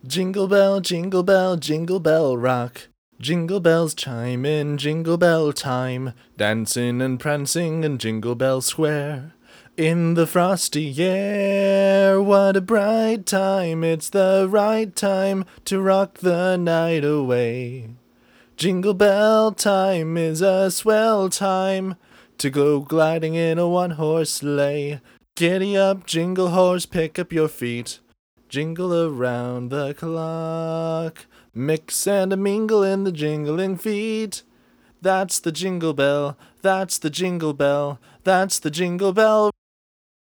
Jingle bell rock. Jingle bells chime in jingle bell time, dancing and prancing in Jingle Bell Square. In the frosty air, what a bright time, it's the right time to rock the night away. Jingle bell time is a swell time to go gliding in a one-horse sleigh. Giddy up, jingle horse, pick up your feet. Jingle around the clock. Mix and a mingle in the jingling feet. That's the jingle bell, that's the jingle bell, that's the jingle bell